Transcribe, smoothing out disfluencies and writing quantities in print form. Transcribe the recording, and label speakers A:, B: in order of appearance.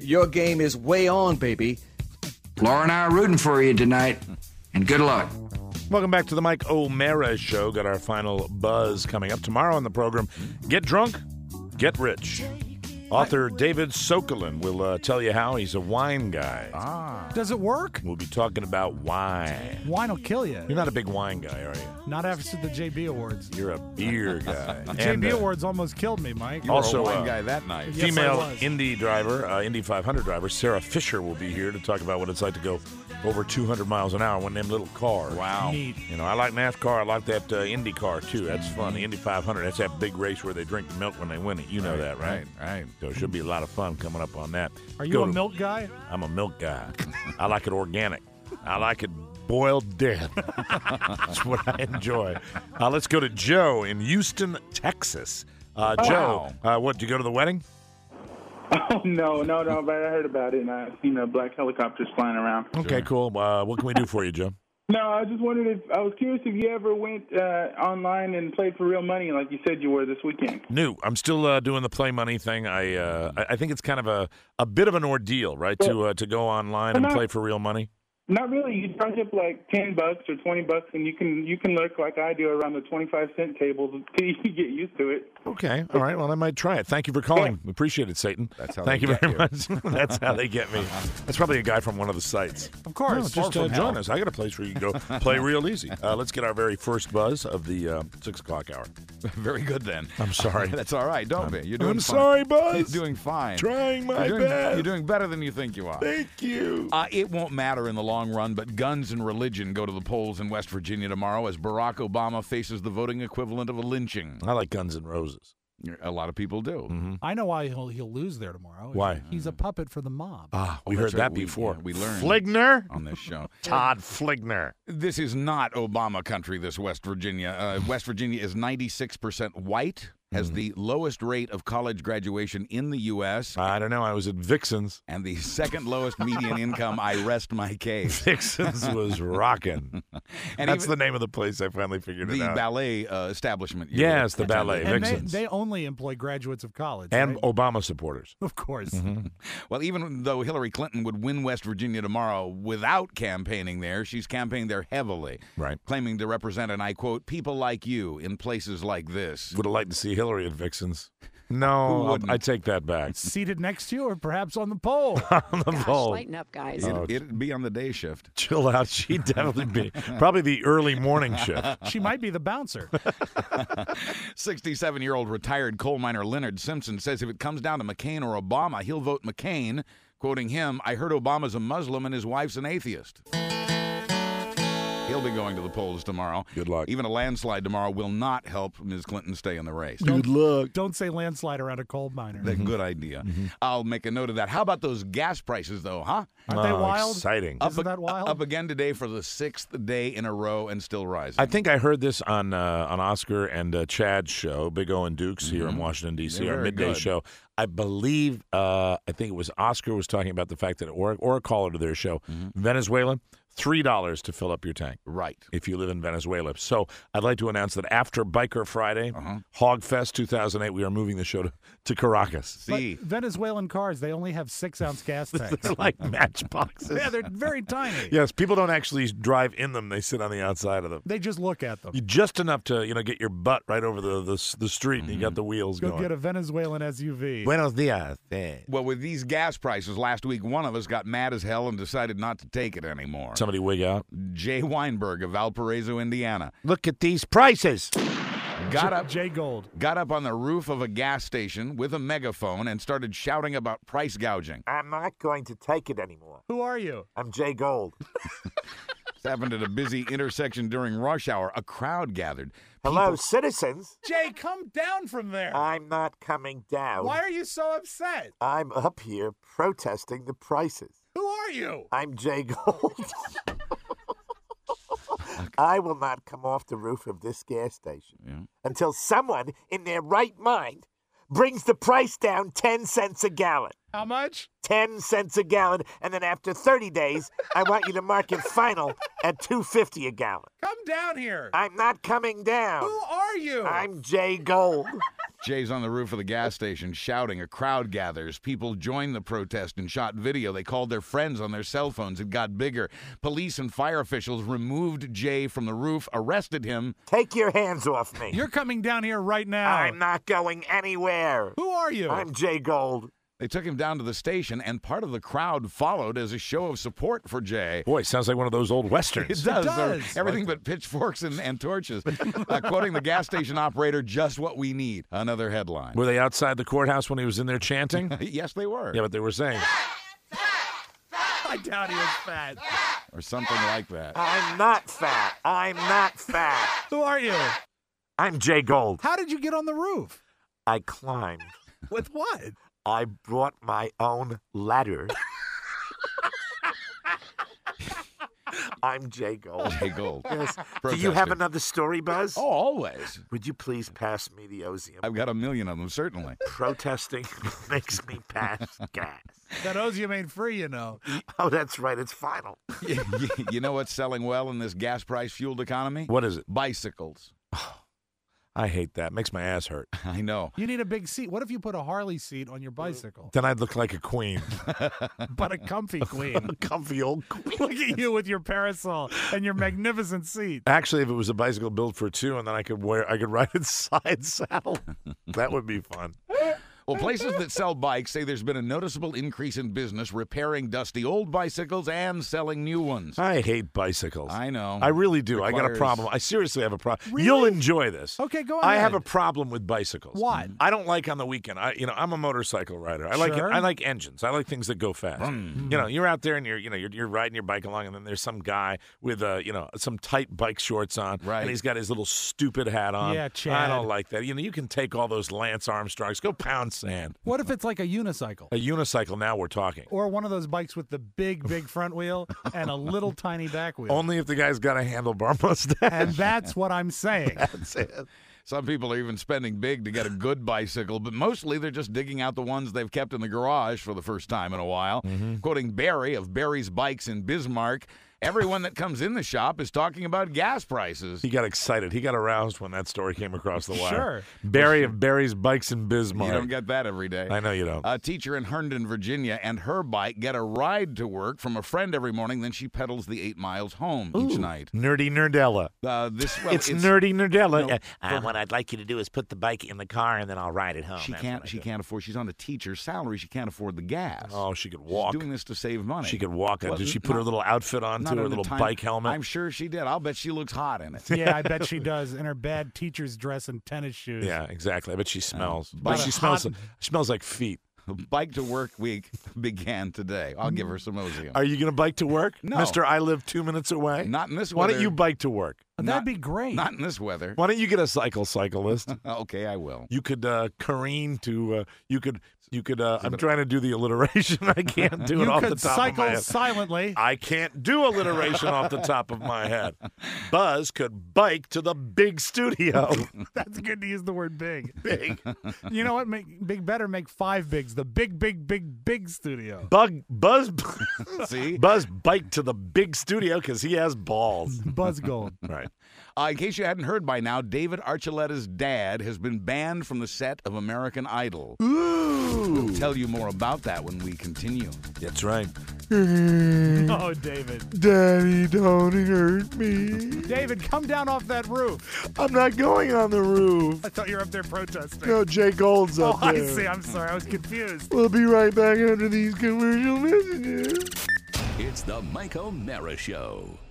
A: Your game is way on, baby.
B: Laura and I are rooting for you tonight, and good luck.
C: Welcome back to the Mike O'Mara Show. Got our final buzz coming up tomorrow on the program. Get drunk, get rich. Author David Sokolow will tell you how. He's a wine guy.
D: Does it work?
C: We'll be talking about wine.
D: Wine will kill you.
C: You're not a big wine guy, are you?
D: Not after the JB Awards.
C: You're a beer guy.
D: The JB Awards almost killed me, Mike.
E: You were
C: Also,
E: a wine guy that night.
D: Yes,
C: female
D: I was.
C: Indy driver, Indy 500 driver, Sarah Fisher will be here to talk about what it's like to go over 200 miles an hour in them little cars.
E: Wow.
D: Neat.
C: You know, I like NASCAR. I like that Indy car, too. That's fun. The Indy 500, that's that big race where they drink the milk when they win it. You know that, right?
E: Right.
C: So it should be a lot of fun coming up on that.
D: Are you a milk guy?
C: I'm a milk guy. I like it organic. I like it boiled dead. That's what I enjoy. Let's go to Joe in Houston, Texas. Joe, what, did you go to the wedding?
F: Oh, no, but I heard about it, and I've seen the black helicopters flying around.
C: Okay, cool. What can we do for you, Joe?
F: No, I just wondered I was curious if you ever went online and played for real money like you said you were this weekend.
C: No, I'm still doing the play money thing. I think it's kind of a bit of an ordeal, right, to go online and play for real money.
F: Not really. You charge up like $10 or $20, and you can lurk like I do around the 25-cent table until you get used to it.
C: Okay, all right. Well, I might try it. Thank you for calling. We appreciate it, Satan.
E: That's how
C: Thank
E: they
C: you
E: get
C: very
E: you.
C: much. That's how they get me. That's probably a guy from one of the sites.
D: Of course.
C: Just join us. I got a place where you can go play real easy. Let's get our very first buzz of the 6 o'clock hour.
E: Very good, then.
C: I'm sorry.
E: That's all right. Don't be. You're doing
C: I'm
E: fine.
C: sorry, Buzz.
E: You're doing fine.
C: Trying my
E: You're
C: best.
E: doing better than you think you are.
C: Thank you.
E: It won't matter in the long run, but guns and religion go to the polls in West Virginia tomorrow as Barack Obama faces the voting equivalent of a lynching.
C: I like Guns N' Roses.
E: A lot of people do.
C: Mm-hmm.
D: I know why he'll lose there tomorrow.
C: Why?
D: He's a puppet for the mob.
C: We heard
E: that's right.
C: that before.
E: We learned
C: Fligner?
E: on this show.
C: Todd Fligner.
E: This is not Obama country, this West Virginia. West Virginia is 96% white, has the lowest rate of college graduation in the U.S.
C: I don't know. I was at Vixen's.
E: and the second lowest median income. I rest my case.
C: Vixen's was rocking.
E: And
C: That's
E: even
C: the name of the place. I finally figured it
E: the
C: out.
E: ballet establishment. you
C: Yes, the
E: attended.
C: ballet.
D: And
C: Vixen's.
D: they only employ graduates of college.
C: And
D: right?
C: Obama supporters.
D: Of course.
E: Well, even though Hillary Clinton would win West Virginia tomorrow without campaigning there, she's campaigned there heavily,
C: Right.
E: claiming to represent, and I quote, people like you in places like this.
C: Would have liked to see Hillary at Vixen's. No,
E: wouldn't?
C: I take that back.
D: Seated next to you or perhaps on the pole.
C: On the
G: Gosh,
C: pole.
G: lighten up, guys.
E: It'd be on the day shift.
C: Chill out. She'd definitely be. Probably the early morning shift.
D: She might be the bouncer.
E: 67-year-old retired coal miner Leonard Simpson says if it comes down to McCain or Obama, he'll vote McCain. Quoting him, I heard Obama's a Muslim and his wife's an atheist. He'll be going to the polls tomorrow.
C: Good luck.
E: Even a landslide tomorrow will not help Ms. Clinton stay in the race.
C: Good luck.
D: Don't say landslide around a coal miner.
E: That's a good idea. I'll make a note of that. How about those gas prices, though, huh?
D: Aren't they wild?
C: Exciting.
D: Isn't that wild?
E: Up again today for the 6th day in a row and still rising.
C: I think I heard this on Oscar and Chad's show, Big O and Dukes here in Washington, D.C.,
E: They're
C: our
E: very
C: midday
E: good.
C: show. I believe, I think it was Oscar was talking about the fact that, or a caller to their show, Venezuela, $3 to fill up your tank.
E: Right.
C: If you live in Venezuela. So I'd like to announce that after Biker Friday, Hog Fest 2008, we are moving the show to Caracas.
D: But
E: See,
D: Venezuelan cars, they only have 6-ounce gas tanks.
C: They're like matchboxes.
D: Yeah, they're very tiny.
C: Yes, people don't actually drive in them. They sit on the outside of them.
D: They just look at them.
C: Just enough to, get your butt right over the street and you got the wheels
D: Go
C: going.
D: get a Venezuelan SUV.
C: Buenos dias.
E: well, with these gas prices, last week one of us got mad as hell and decided not to take it anymore.
C: Somebody wig out.
E: Jay Weinberg of Valparaiso, Indiana,
C: Look at these prices.
E: got up
D: Jay Gold.
E: on the roof of a gas station with a megaphone and started shouting about price gouging.
C: I'm not going to take it anymore.
D: Who are you?
C: I'm Jay Gold.
E: This happened at a busy intersection during rush hour. A crowd gathered.
C: Hello, citizens.
D: Jay, come down from there.
C: I'm not coming down.
D: Why are you so upset?
C: I'm up here protesting the prices.
D: Who are you?
C: I'm Jay Gold. I will not come off the roof of this gas station until someone in their right mind brings the price down 10 cents a gallon.
D: How much?
G: 10 cents a gallon, and then after 30 days, I want you to mark it final at $2.50 a gallon.
D: Come down here.
G: I'm not coming down.
D: Who are you?
G: I'm Jay Gold.
E: Jay's on the roof of the gas station shouting. A crowd gathers. People joined the protest and shot video. They called their friends on their cell phones. It got bigger. Police and fire officials removed Jay from the roof, arrested him.
G: Take your hands off me.
D: You're coming down here right now.
G: I'm not going anywhere.
D: Who are you?
G: I'm Jay Gold.
E: They took him down to the station, and part of the crowd followed as a show of support for Jay.
C: Boy, sounds like one of those old westerns.
E: It does.
D: does.
E: Everything but pitchforks and torches. Quoting the gas station operator, just what we need. Another headline.
C: Were they outside the courthouse when he was in there chanting?
E: Yes, they were.
C: Yeah, but they were saying.
D: I doubt he was fat.
E: Or something like that.
G: I'm not fat. I'm not fat.
D: Who are you?
G: I'm Jay Gold.
D: How did you get on the roof?
G: I climbed.
D: With what?
G: I brought my own ladder. I'm Jay Gold.
E: Jay Gold.
G: Yes. Do you have
E: Protesting.
G: another story, Buzz?
E: Oh, always.
G: Would you please pass me the Ozium?
E: I've got a million of them, certainly.
G: Protesting makes me pass gas.
D: That Ozium ain't free, you know.
G: Oh, that's right. It's final.
E: You know what's selling well in this gas price fueled economy?
C: What is it?
E: Bicycles.
C: I hate that. Makes my ass hurt.
E: I know.
D: You need a big seat. What if you put a Harley seat on your bicycle?
C: Then I'd look like a queen.
D: But a comfy queen.
C: A comfy old queen.
D: Look at you with your parasol and your magnificent seat.
C: Actually, if it was a bicycle built for two, and then I could ride it side saddle, that would be fun.
E: Well, places that sell bikes say there's been a noticeable increase in business repairing dusty old bicycles and selling new ones.
C: I hate bicycles.
E: I know.
C: I really do. I got a
E: Requires-
C: problem. I seriously have a problem.
D: Really?
C: You'll enjoy this.
D: Okay, go
C: I
D: ahead.
C: have a problem with bicycles.
D: What?
C: I don't like on the weekend. I'm a motorcycle rider. I like
D: Sure.
C: I like engines. I like things that go fast. You know, you're out there and you're riding your bike along, and then there's some guy with some tight bike shorts on,
E: Right.
C: and he's got his little stupid hat on.
D: Yeah,
C: I
D: Chad.
C: don't like that. You can take all those Lance Armstrongs, go pound sand.
D: What if it's like a unicycle?
C: A unicycle. Now we're talking.
D: Or one of those bikes with the big front wheel and a little tiny back wheel.
C: Only if the guy's got a handlebar mustache.
D: And that's what I'm saying.
C: That's it.
E: Some people are even spending big to get a good bicycle, but mostly they're just digging out the ones they've kept in the garage for the first time in a while. Quoting Barry of Barry's Bikes in Bismarck, everyone that comes in the shop is talking about gas prices.
C: He got excited. He got aroused when that story came across the wire.
D: Sure.
C: Barry of Barry's Bikes in Bismarck.
E: You don't get that every day.
C: I know you don't.
E: A teacher in Herndon, Virginia, and her bike get a ride to work from a friend every morning. Then she pedals the 8 miles home each night.
C: Nerdy Nerdella.
E: It's
C: Nerdy Nerdella.
E: No,
G: What I'd like you to do is put the bike in the car, and then I'll ride it home.
E: She
G: That's
E: can't.
G: what I
E: She
G: do.
E: can't afford. She's on a teacher's salary. She can't afford the gas.
C: Oh, she could walk.
E: She's doing this to save money.
C: She could walk.
E: Well,
C: Did she put her little outfit on,
E: Not
C: too? Her
E: in the
C: little
E: time-
C: bike helmet?
E: I'm sure she did. I'll bet she looks hot in it.
D: Yeah, I bet she does. In her bad teacher's dress and tennis shoes.
C: Yeah, exactly. I bet she smells.
E: but
C: But she smells.
D: hot-
C: She smells like feet.
E: Bike to work week began today. I'll give her some Ozium.
C: Are you going to bike to work,
E: No.
C: Mister? I live 2 minutes away.
E: Not in this
C: Why
E: weather.
C: don't you bike to work?
D: That'd
E: Not-
D: be great.
E: Not in this weather.
C: Why don't you get a cyclist?
E: Okay, I will.
C: You could careen to. You could. I'm trying to do the alliteration. I can't do it
D: You
C: off the
D: could
C: top of my
D: cycle
C: head.
D: silently.
C: I can't do alliteration off the top of my head. Buzz could bike to the big studio.
D: That's good to use the word big.
C: Big.
D: You know what? Big better make 5 bigs. The big studio.
C: Buzz
E: See?
C: Buzz bike to the big studio because he has balls.
D: Buzz Gold.
C: Right.
E: In case you hadn't heard by now, David Archuleta's dad has been banned from the set of American Idol. We'll tell you more about that when we continue.
C: That's right.
D: Oh, David.
C: Daddy, don't hurt me.
D: David, come down off that roof.
C: I'm not going on the roof.
D: I thought you were up there protesting.
C: No, Jay Gold's
D: Oh,
C: up
D: I
C: there.
D: see. I'm sorry. I was confused.
C: We'll be right back after these commercial messages.
H: It's the Mike O'Mara Show.